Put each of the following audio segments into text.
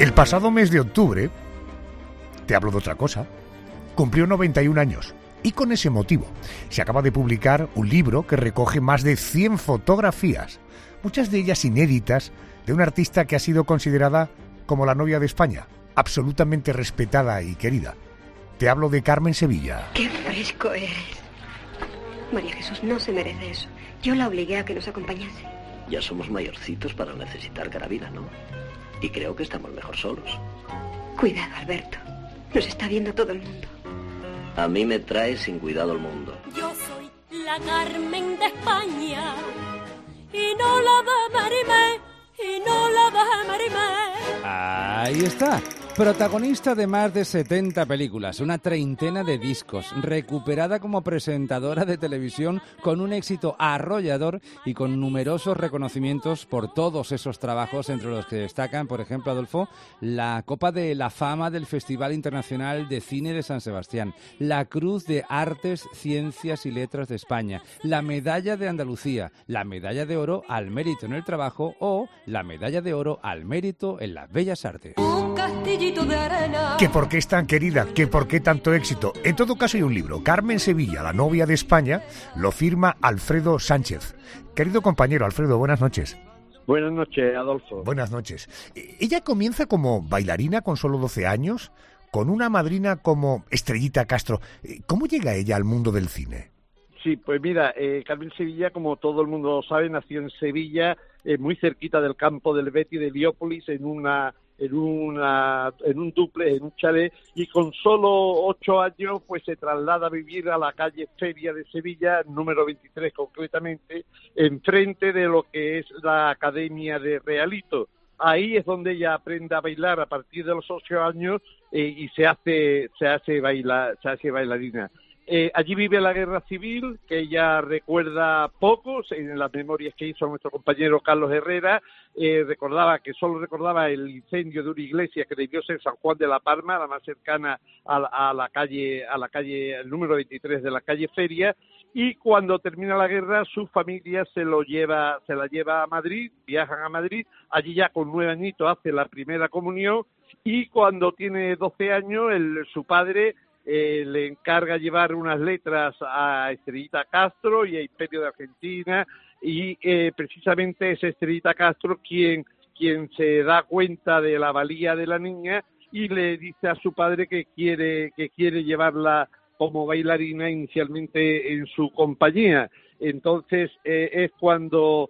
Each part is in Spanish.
El pasado mes de octubre, te hablo de otra cosa, cumplió 91 años. Y con ese motivo se acaba de publicar un libro que recoge más de 100 fotografías, muchas de ellas inéditas, de una artista que ha sido considerada como la novia de España, absolutamente respetada y querida. Te hablo de Carmen Sevilla. ¡Qué fresco eres! María Jesús no se merece eso. Yo la obligué a que nos acompañase. Ya somos mayorcitos para necesitar carabina, ¿no? Y creo que estamos mejor solos. Cuidado, Alberto. Nos está viendo todo el mundo. A mí me trae sin cuidado el mundo. Yo soy la Carmen de España y no la de Marimé, y no la de Marimé. Ahí está. Protagonista de más de 70 películas, una treintena de discos, recuperada como presentadora de televisión con un éxito arrollador y con numerosos reconocimientos por todos esos trabajos, entre los que destacan, por ejemplo, Adolfo, la Copa de la Fama del Festival Internacional de Cine de San Sebastián, la Cruz de Artes, Ciencias y Letras de España, la Medalla de Andalucía, la Medalla de Oro al Mérito en el Trabajo o la Medalla de Oro al Mérito en las Bellas Artes. Un castillito de arena. ¿Que por qué es tan querida? ¿Que por qué tanto éxito? En todo caso hay un libro, Carmen Sevilla, la novia de España, lo firma Alfredo Sánchez. Querido compañero Alfredo, buenas noches. Buenas noches, Adolfo. Buenas noches. Ella comienza como bailarina con solo 12 años, con una madrina como Estrellita Castro. ¿Cómo llega ella al mundo del cine? Sí, pues mira, Carmen Sevilla, como todo el mundo lo sabe, nació en Sevilla, muy cerquita del campo del Betis de Heliópolis, en un dúplex, en un chalet, y con solo 8 años pues se traslada a vivir a la calle Feria de Sevilla, número 23 concretamente, enfrente de lo que es la Academia de Realito. Ahí es donde ella aprende a bailar a partir de los 8 años y se hace bailarina. Allí vive la guerra civil, que ella recuerda pocos, en las memorias que hizo nuestro compañero Carlos Herrera, solo recordaba el incendio de una iglesia que debió ser San Juan de la Palma, la más cercana a la calle, el número 23 de la calle Feria, y cuando termina la guerra su familia se la lleva a Madrid, viajan a Madrid, allí ya con 9 añitos hace la primera comunión, y cuando tiene 12 años su padre le encarga llevar unas letras a Estrellita Castro y a Imperio de Argentina, y precisamente es Estrellita Castro quien se da cuenta de la valía de la niña y le dice a su padre que quiere llevarla como bailarina inicialmente en su compañía. Entonces es cuando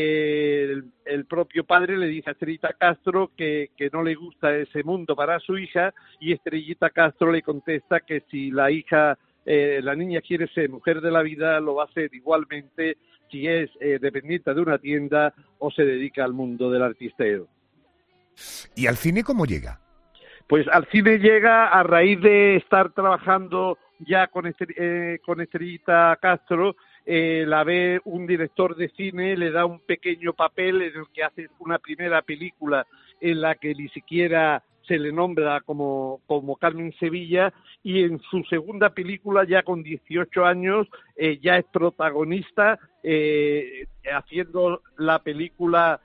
el propio padre le dice a Estrellita Castro que no le gusta ese mundo para su hija, y Estrellita Castro le contesta que si la niña quiere ser mujer de la vida, lo va a hacer igualmente si es dependiente de una tienda o se dedica al mundo del artisteo. ¿Y al cine cómo llega? Pues al cine llega a raíz de estar trabajando ya con Estrellita Castro. La ve un director de cine, le da un pequeño papel en el que hace una primera película en la que ni siquiera se le nombra como Carmen Sevilla, y en su segunda película, ya con 18 años, ya es protagonista, haciendo la película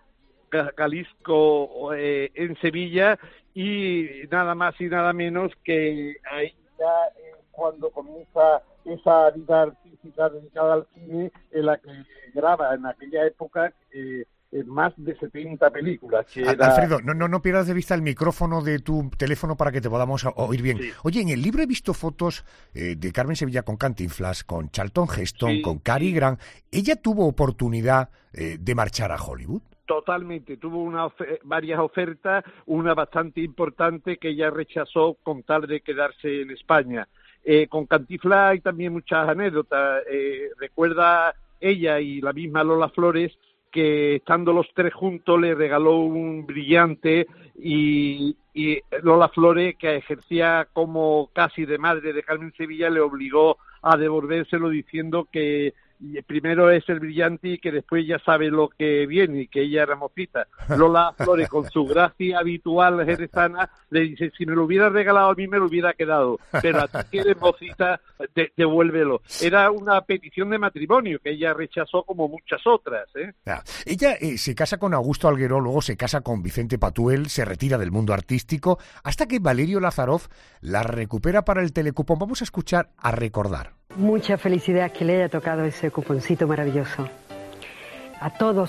Jalisco en Sevilla, y nada más y nada menos que ahí ya cuando comienza esa vida artística dedicada al cine, en la que graba en aquella época más de 70 películas. Alfredo, no pierdas de vista el micrófono de tu teléfono para que te podamos oír bien. Sí. Oye, en el libro he visto fotos de Carmen Sevilla con Cantinflas, con Charlton Heston, sí, con Cary Grant. ¿Ella tuvo oportunidad de marchar a Hollywood? Totalmente, tuvo varias ofertas, una bastante importante que ella rechazó con tal de quedarse en España. Con Cantinflas hay también muchas anécdotas. Recuerda ella y la misma Lola Flores que estando los tres juntos le regaló un brillante, y Lola Flores, que ejercía como casi de madre de Carmen Sevilla, le obligó a devolvérselo diciendo que y primero es el Brillanti, que después ya sabe lo que viene y que ella era mocita. Lola Flores, con su gracia habitual jerezana, le dice, si me lo hubiera regalado a mí me lo hubiera quedado, pero a ti que eres mocita, devuélvelo. Era una petición de matrimonio que ella rechazó como muchas otras, ¿eh? Ya. Ella se casa con Augusto Algueró, luego se casa con Vicente Patuel, se retira del mundo artístico, hasta que Valerio Lázarov la recupera para el telecupón. Vamos a escuchar A Recordar. Mucha felicidad que le haya tocado ese cuponcito maravilloso. A todos,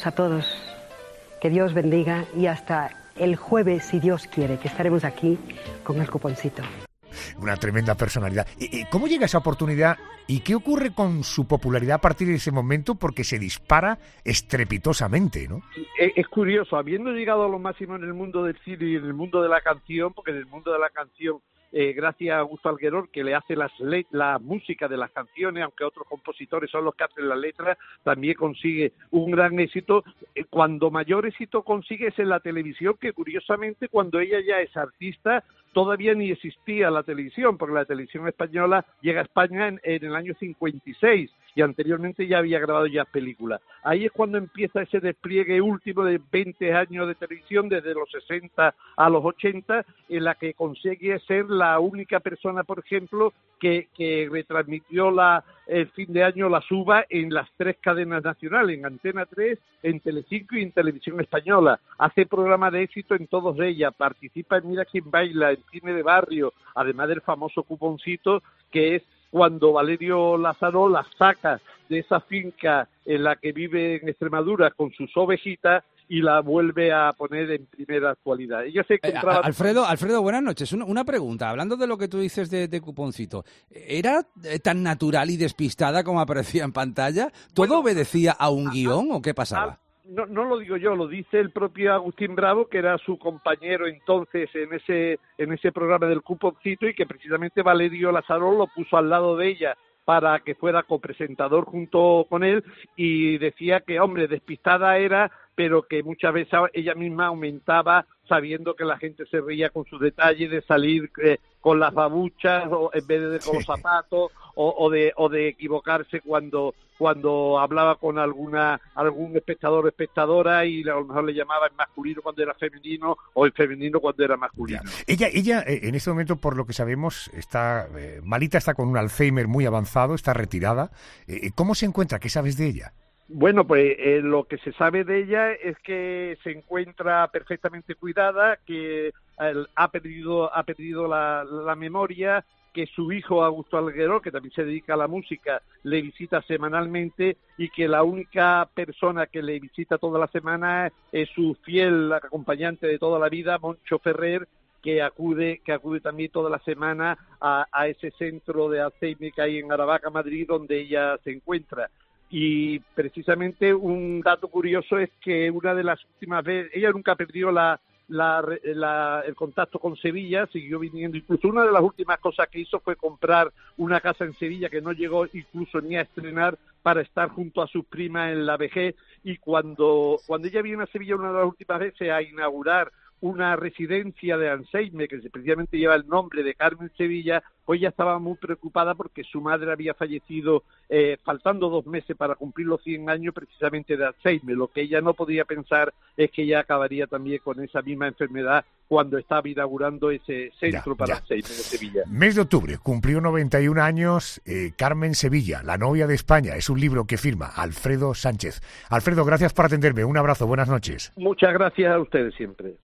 que Dios bendiga, y hasta el jueves, si Dios quiere, que estaremos aquí con el cuponcito. Una tremenda personalidad. ¿Cómo llega esa oportunidad y qué ocurre con su popularidad a partir de ese momento? Porque se dispara estrepitosamente, ¿no? Es curioso, habiendo llegado a lo máximo en el mundo del cine y en el mundo de la canción, porque en el mundo de la canción, gracias a Augusto Algueró, que le hace la música de las canciones, aunque otros compositores son los que hacen las letras, también consigue un gran éxito. Cuando mayor éxito consigue es en la televisión, que curiosamente cuando ella ya es artista, todavía ni existía la televisión, porque la televisión española llega a España en el año 56 y anteriormente ya había grabado ya películas. Ahí es cuando empieza ese despliegue último de 20 años de televisión, desde los 60 a los 80, en la que consigue ser la única persona, por ejemplo, que retransmitió el fin de año la suba en las 3 cadenas nacionales, en Antena 3, en Telecinco y en Televisión Española. Hace programas de éxito en todos ellas, participa en Mira quién baila, en Cine de Barrio, además del famoso cuponcito, que es cuando Valerio Lázarov la saca de esa finca en la que vive en Extremadura con sus ovejitas y la vuelve a poner en primera actualidad. Ella se encontraba... Alfredo, buenas noches. Una pregunta, hablando de lo que tú dices de cuponcito, ¿era tan natural y despistada como aparecía en pantalla? ¿Todo obedecía a un guión o qué pasaba? No lo digo yo, lo dice el propio Agustín Bravo, que era su compañero entonces en ese programa del cuponcito, y que precisamente Valerio Lázarov lo puso al lado de ella para que fuera copresentador junto con él, y decía que, hombre, despistada era, pero que muchas veces ella misma aumentaba sabiendo que la gente se reía con sus detalles de salir con las babuchas o en vez de con los zapatos, o de equivocarse cuando hablaba con algún espectador o espectadora, y a lo mejor le llamaba en masculino cuando era femenino o en femenino cuando era masculino. Ella en este momento, por lo que sabemos, está malita, está con un Alzheimer muy avanzado, está retirada. ¿Cómo se encuentra? ¿Qué sabes de ella? Bueno, pues lo que se sabe de ella es que se encuentra perfectamente cuidada, que ha perdido la memoria, que su hijo Augusto Algueró, que también se dedica a la música, le visita semanalmente, y que la única persona que le visita toda la semana es su fiel acompañante de toda la vida, Moncho Ferrer, que acude también toda la semana a ese centro de Alzheimer que hay en Aravaca, Madrid, donde ella se encuentra. Y precisamente un dato curioso es que una de las últimas veces, ella nunca perdió el contacto con Sevilla, siguió viniendo. Incluso una de las últimas cosas que hizo fue comprar una casa en Sevilla que no llegó incluso ni a estrenar, para estar junto a sus primas en la vejez. Y cuando ella viene a Sevilla una de las últimas veces a inaugurar una residencia de Alzheimer que precisamente lleva el nombre de Carmen Sevilla, pues ella estaba muy preocupada porque su madre había fallecido faltando 2 meses para cumplir los 100 años precisamente de Alzheimer. Lo que ella no podía pensar es que ella acabaría también con esa misma enfermedad cuando estaba inaugurando ese centro para Alzheimer de Sevilla. Mes de octubre, cumplió 91 años Carmen Sevilla, la novia de España. Es un libro que firma Alfredo Sánchez. Alfredo, gracias por atenderme. Un abrazo, buenas noches. Muchas gracias a ustedes siempre.